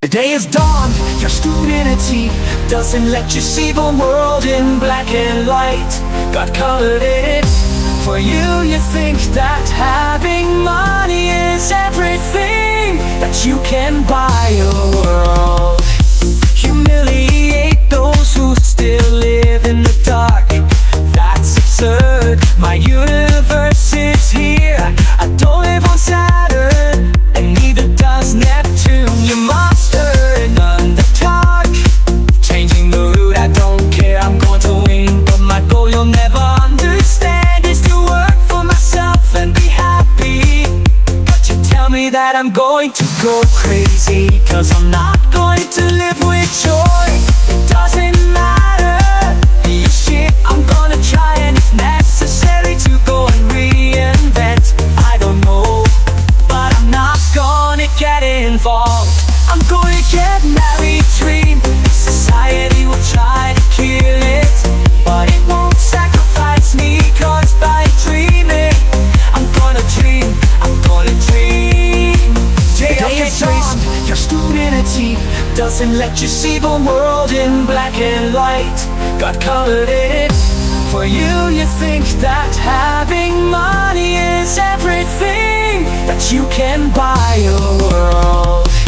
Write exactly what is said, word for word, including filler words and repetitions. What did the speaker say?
The day is dawn, your stupidity doesn't let you see the world in black and white. God colored it for you. You think that having money is everything, that you can buy a world. Humiliate those who still live in the dark. That's absurd. My universe is here. I don't live on Saturn, and neither does Neptune. You monster in underdog, changing the route, I don't care. I'm going to win, but my goal you'll never understand is to work for myself and be happy. But you tell me that I'm going to go crazy, cause I'm not going to live with joy. It doesn't matter, you shit, I'm gonna try, and if necessary to go and reinvent. I don't know, but I'm not gonna get involved. I'm gonna get married, dream. Society will try to kill it, but it won't sacrifice me, cause by dreaming I'm gonna dream, I'm gonna dream. The day is dawn, your stupidity doesn't let you see the world in black and white. God colored it for you. You think that having money is everything, that you can buy a world.